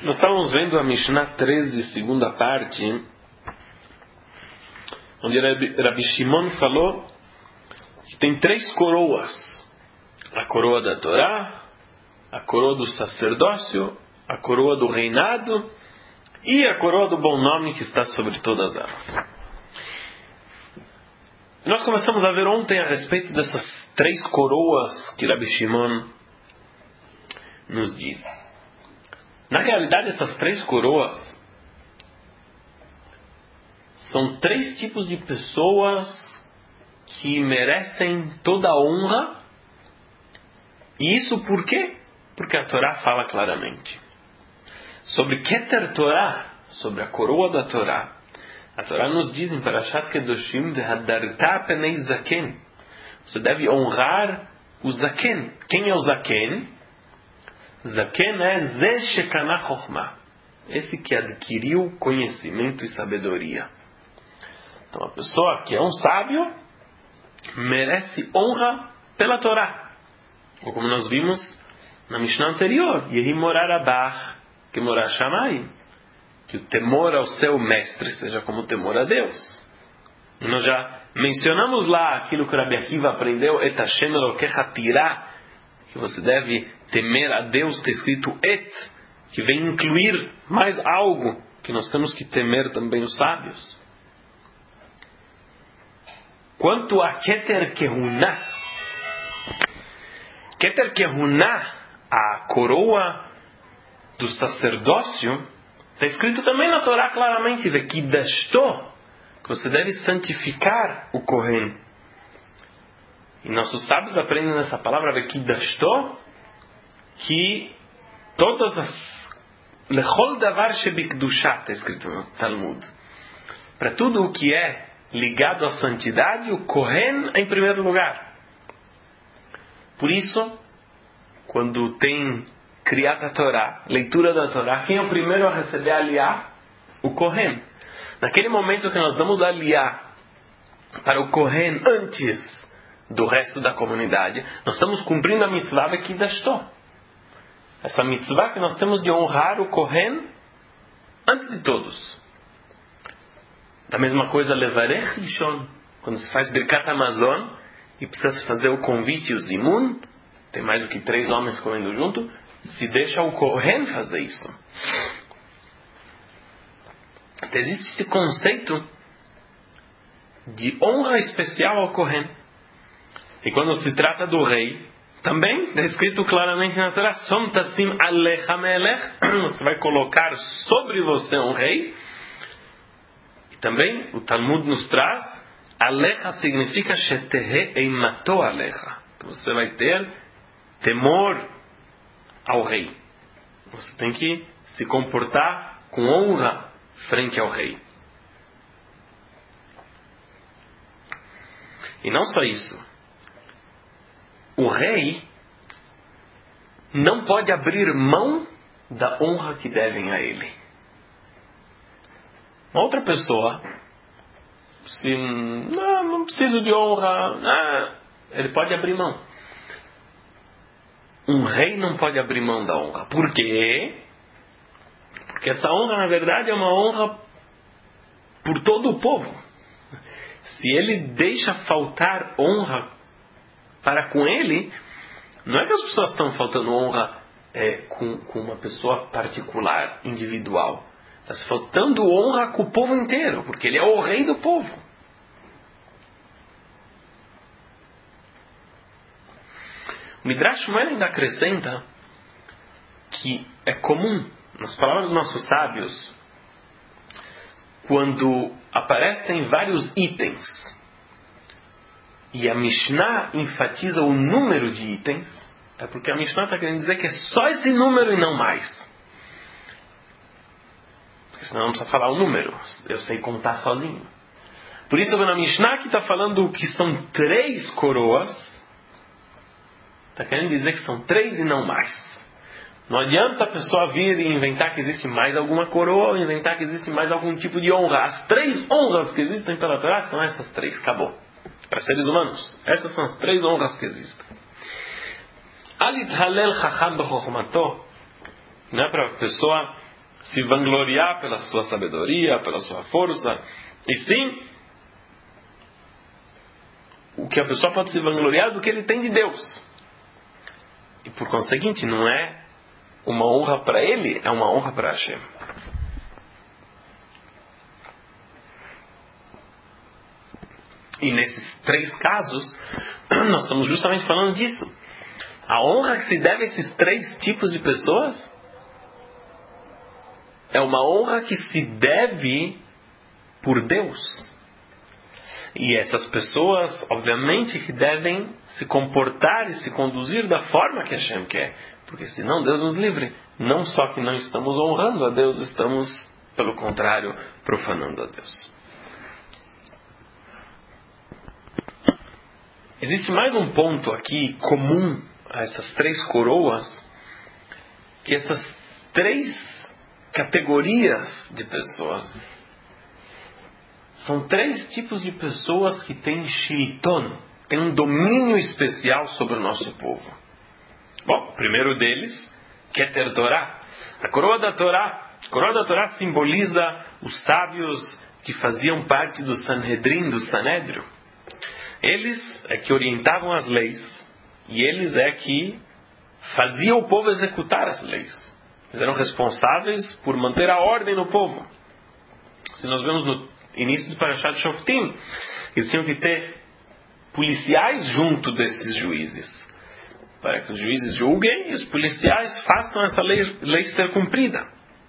Nós estávamos vendo a Mishnah 13, segunda parte, onde Rabi Shimon falou que tem 3 coroas: a coroa da Torá, a coroa do sacerdócio, a coroa do reinado e a coroa do bom nome que está sobre todas elas. Nós começamos a ver ontem a respeito dessas 3 coroas que Rabi Shimon nos diz. Na realidade, essas 3 coroas são 3 tipos de pessoas que merecem toda a honra. E isso por quê? Porque a Torá fala claramente. Sobre Keter Torá, sobre a coroa da Torá, a Torá nos diz em Parashat Kedoshim, Vehadarta penei zaken. Você deve honrar o zaken. Quem é o zaken? Zaken é Ze Shekana Chokhmah, esse que adquiriu conhecimento e sabedoria. Então a pessoa que é um sábio merece honra pela Torá. Ou como nós vimos na Mishnah anterior, Yehi morar abach, que morar Shamayim, que o temor ao seu mestre seja como o temor a Deus. E nós já mencionamos lá aquilo que o Rabi Akiva aprendeu, Et Hashem Elokecha Tirah, que você deve temer a Deus, está escrito Et, que vem incluir mais algo que nós temos que temer também os sábios. Quanto a Keter Kehunah, Keter Kehunah, a coroa do sacerdócio, está escrito também na Torá claramente, Vekidashto, que você deve santificar o Kohen. E nossos sábios aprendem nessa palavra Vekidashto que todas as Lechol davar shebikdushah, está escrito no Talmud. Para tudo o que é ligado à santidade, o Kohen é em primeiro lugar. Por isso, quando tem Kriyat HaTorah, leitura da Torá, quem é o primeiro a receber a Aliyah? O Kohen. Naquele momento que nós damos a Aliyah para o Kohen antes do resto da comunidade, nós estamos cumprindo a mitzvah Vekidashto. Essa mitzvah que nós temos de honrar o Kohen antes de todos. Da mesma coisa, Levarech Rishon, quando se faz Birkat Hamazon e precisa se fazer o convite, o Zimun, tem mais do que 3 homens comendo junto, se deixa o Kohen fazer isso. Então, existe esse conceito de honra especial ao Kohen. E quando se trata do rei, também está escrito claramente na Torá, Som Tassim Alecha Melech, você vai colocar sobre você um rei. E também o Talmud nos traz, Alecha significa Shetehe Eimato Alecha, que você vai ter temor ao rei. Você tem que se comportar com honra frente ao rei. E não só isso. O rei não pode abrir mão da honra que devem a ele. Uma outra pessoa, se não preciso de honra, ele pode abrir mão. Um rei não pode abrir mão da honra. Por quê? Porque essa honra, na verdade, é uma honra por todo o povo. Se ele deixa faltar honra para com ele, não é que as pessoas estão faltando honra com uma pessoa particular, individual. Está se faltando honra com o povo inteiro, porque ele é o rei do povo. O Midrash Shmuel ainda acrescenta que é comum, nas palavras dos nossos sábios, quando aparecem vários itens e a Mishnah enfatiza o número de itens, é porque a Mishnah está querendo dizer que é só esse número e não mais. Porque senão não precisa falar o número. Eu sei contar sozinho. Por isso, quando a Mishnah aqui está falando que são 3 coroas, está querendo dizer que são 3 e não mais. Não adianta a pessoa vir e inventar que existe mais alguma coroa ou inventar que existe mais algum tipo de honra. As 3 honras que existem pela Torá são essas 3. Acabou. Para seres humanos. Essas são as 3 honras que existem. Alit halel chacham bechokhmato, não é para a pessoa se vangloriar pela sua sabedoria, pela sua força, e sim o que a pessoa pode se vangloriar do que ele tem de Deus. E por conseguinte, não é uma honra para ele, é uma honra para Hashem. E nesses 3 casos, nós estamos justamente falando disso. A honra que se deve a esses 3 tipos de pessoas é uma honra que se deve por Deus. E essas pessoas, obviamente, que devem se comportar e se conduzir da forma que Hashem quer. Porque senão Deus nos livre. Não só que não estamos honrando a Deus, estamos, pelo contrário, profanando a Deus. Existe mais um ponto aqui comum a essas 3 coroas, que essas 3 categorias de pessoas são 3 tipos de pessoas que têm shliton, têm um domínio especial sobre o nosso povo. Bom, o primeiro deles, Keter Torah. A coroa da Torá simboliza os sábios que faziam parte do Sanhedrin, do Sanédrio. Eles é que orientavam as leis, e eles é que faziam o povo executar as leis. Eles eram responsáveis por manter a ordem no povo. Se nós vemos no início do Parashat Shoftim, eles tinham que ter policiais junto desses juízes, para que os juízes julguem e os policiais façam essa lei ser cumprida.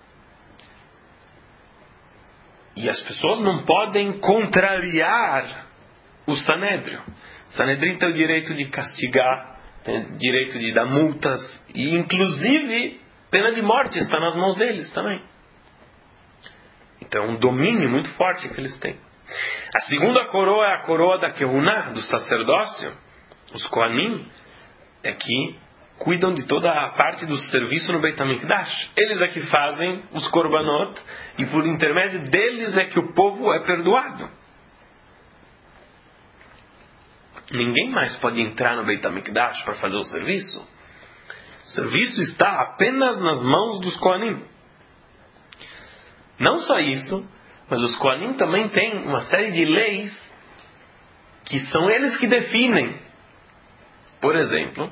E as pessoas não podem contrariar o Sanédrio. O Sanedrim tem o direito de castigar, tem o direito de dar multas, e inclusive pena de morte está nas mãos deles também. Então é um domínio muito forte que eles têm. A segunda coroa é a coroa da Kehuná, do sacerdócio. Os Kohanim é que cuidam de toda a parte do serviço no Beit HaMikdash. Eles é que fazem os korbanot, e por intermédio deles é que o povo é perdoado. Ninguém mais pode entrar no Beit HaMikdash para fazer o serviço. O serviço está apenas nas mãos dos Kohanim. Não só isso, mas os Kohanim também têm uma série de leis que são eles que definem. Por exemplo,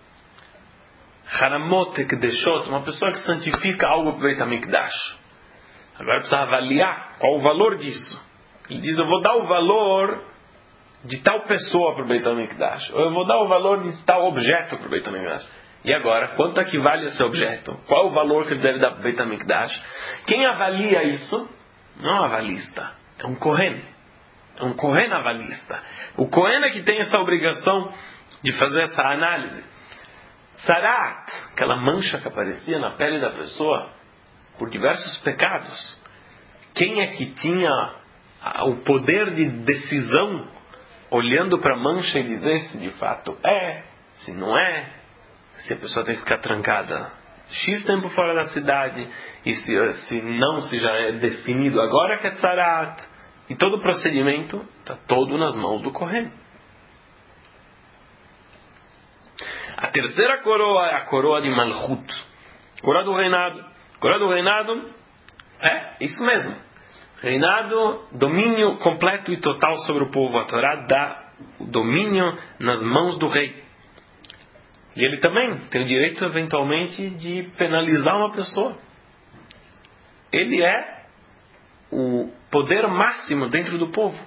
Haramot Ekdeshot, uma pessoa que santifica algo para o Beit HaMikdash. Agora precisa avaliar qual o valor disso. Ele diz, eu vou dar o valor de tal pessoa para o Beit HaMikdash, ou eu vou dar o valor de tal objeto para o Beit HaMikdash. E agora, quanto é que vale esse objeto? Qual é o valor que ele deve dar para o Beit HaMikdash? Quem avalia isso? Não é um avalista, é um Kohen. É um Kohen avalista. O Kohen é que tem essa obrigação de fazer essa análise. Sarat, aquela mancha que aparecia na pele da pessoa por diversos pecados. Quem é que tinha o poder de decisão, olhando para a mancha e dizer se de fato é, se não é, se a pessoa tem que ficar trancada X tempo fora da cidade, e se não, se já é definido agora que é tzarat, e todo o procedimento está todo nas mãos do Kohen. A terceira coroa é a coroa de Malchut, coroa do reinado. Coroa do reinado é isso mesmo. Reinado, domínio completo e total sobre o povo. A Torá dá o domínio nas mãos do rei. E ele também tem o direito, eventualmente, de penalizar uma pessoa. Ele é o poder máximo dentro do povo.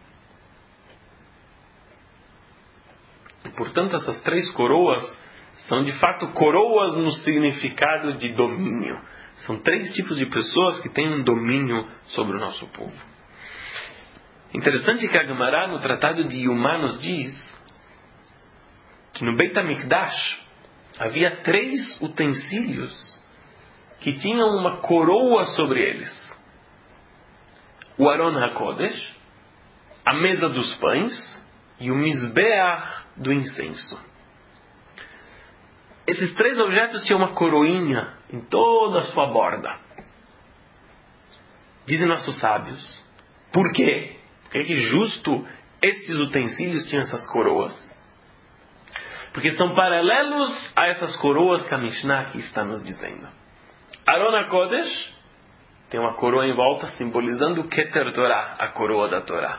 E, portanto, essas 3 coroas são, de fato, coroas no significado de domínio. São 3 tipos de pessoas que têm um domínio sobre o nosso povo. Interessante que a Gemara, no Tratado de Yumá, nos diz que no Beit HaMikdash havia 3 utensílios que tinham uma coroa sobre eles. O Aron HaKodesh, a mesa dos pães e o Mizbeach do incenso. Esses 3 objetos tinham uma coroinha em toda a sua borda. Dizem nossos sábios, por quê? Por que justo esses utensílios tinham essas coroas? Porque são paralelos a essas coroas que a Mishnah aqui está nos dizendo. Aron HaKodesh tem uma coroa em volta simbolizando o Keter Torah, a coroa da Torá.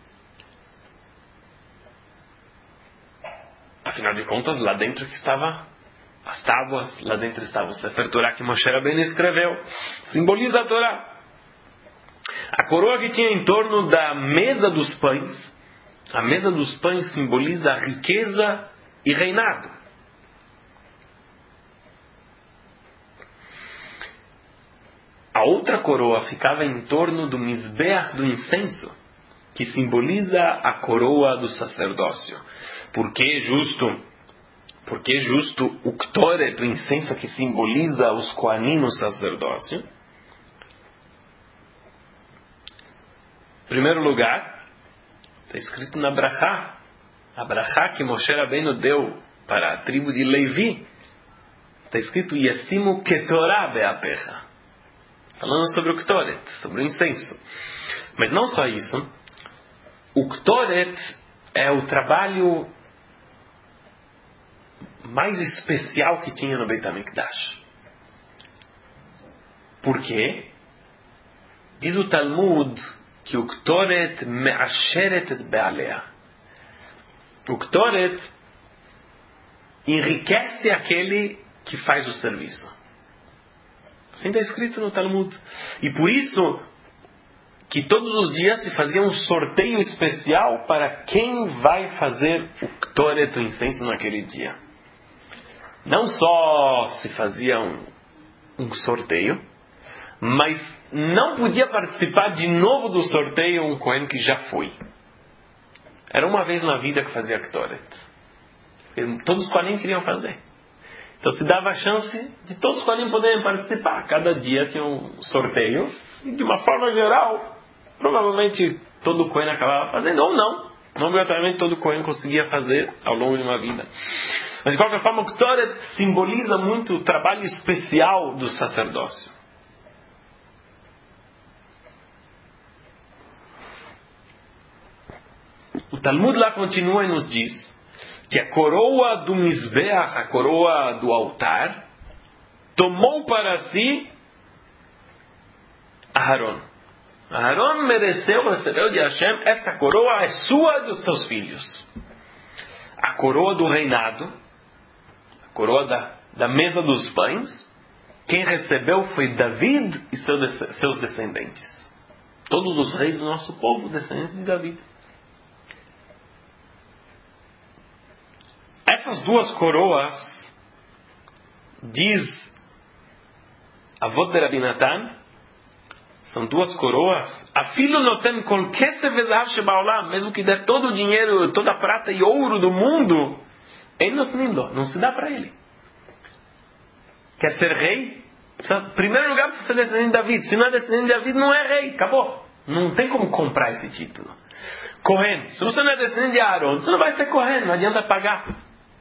Afinal de contas, lá dentro que estava as tábuas, lá dentro estava o Sefer Torah que Moshe Rabbeinu escreveu. Simboliza a Torá. A coroa que tinha em torno da mesa dos pães, a mesa dos pães simboliza a riqueza e reinado. A outra coroa ficava em torno do Mizbeach do incenso, que simboliza a coroa do sacerdócio. Por que justo o Ktoret do incenso que simboliza os Kohanim no sacerdócio? Em primeiro lugar, está escrito na Brachá, a Brachá que Moshe Rabbeinu deu para a tribo de Levi, está escrito Yasimu Ketorah Beapecha, falando sobre o Ktoret, sobre o incenso. Mas não só isso, o Ktoret é o trabalho mais especial que tinha no Beit HaMikdash. Por quê? Diz o Talmud que o Ktoret me'asheret et be'alea. O Ktoret enriquece aquele que faz o serviço. Assim está escrito no Talmud. E por isso que todos os dias se fazia um sorteio especial para quem vai fazer o Ktoret, o incenso, naquele dia. Não só se fazia um sorteio, mas não podia participar de novo do sorteio um Kohen que já foi. Era uma vez na vida que fazia Ktoret. Todos os Kohanim queriam fazer. Então se dava a chance de todos os Kohanim poderem participar. Cada dia tinha um sorteio. E de uma forma geral, provavelmente todo Kohen acabava fazendo, ou não. Não obrigatoriamente todo Kohen conseguia fazer ao longo de uma vida. Mas de qualquer forma, o Ktoret simboliza muito o trabalho especial do sacerdócio. O Talmud lá continua e nos diz que a coroa do Mizbeach, a coroa do altar, tomou para si Aharon. Aharon mereceu, recebeu de Hashem, esta coroa é sua e dos seus filhos. A coroa do reinado, a coroa da mesa dos pães, quem recebeu foi David e seus descendentes. Todos os reis do nosso povo, descendentes de David. Essas duas coroas, diz Avot de Rabi Natan, são duas coroas. Afilo noten kol kesef vezahav shebaolam, mesmo que der todo o dinheiro, toda a prata e ouro do mundo, em notnilo, não se dá para ele. Quer ser rei? Em primeiro lugar, precisa ser descendente de David. Se não é descendente de David, não é rei. Acabou. Não tem como comprar esse título. Kohen. Se você não é descendente de Aaron, você não vai ser Kohen. Não adianta pagar.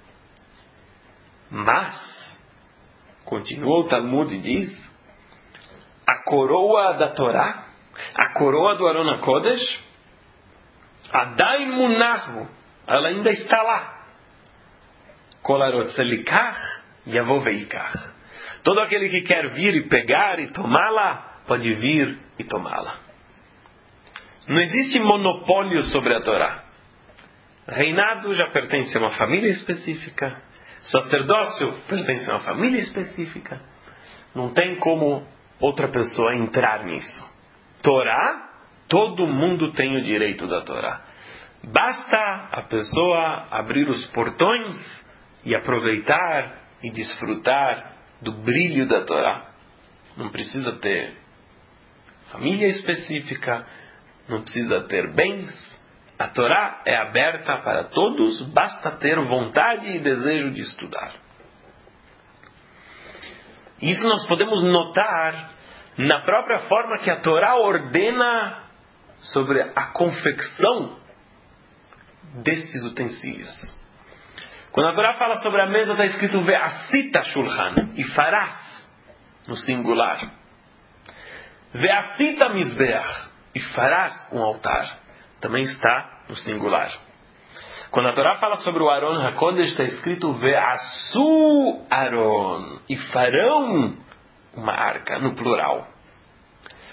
Mas, continua o Talmud e diz, a coroa da Torá, a coroa do Aron HaKodesh, Adain Munahu, ela ainda está lá. Kol harotze likach, yavo veikach. Todo aquele que quer vir e pegar e tomá-la, pode vir e tomá-la. Não existe monopólio sobre a Torá. Reinado já pertence a uma família específica. Sacerdócio pertence a uma família específica. Não tem como outra pessoa entrar nisso. Torá, todo mundo tem o direito da Torá. Basta a pessoa abrir os portões e aproveitar e desfrutar do brilho da Torá. Não precisa ter família específica, não precisa ter bens. A Torá é aberta para todos, basta ter vontade e desejo de estudar. Isso nós podemos notar na própria forma que a Torá ordena sobre a confecção destes utensílios. Quando a Torá fala sobre a mesa, está escrito Ve'asita shulchan, e farás, no singular. Ve'asita mizbeach, e farás um altar. Também está no singular. Quando a Torá fala sobre o Aron HaKodesh, está escrito Ve'asu Aron, e farão uma arca, no plural.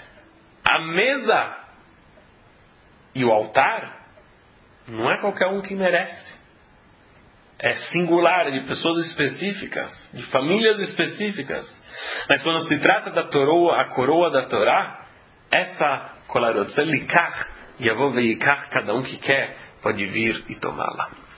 a mesa e o altar não é qualquer um que merece. É singular, de pessoas específicas, de famílias específicas. Mas quando se trata da Torá, a coroa da Torá, essa kolarot, likach, yavov veikach, cada um que quer pode vir e tomá-la.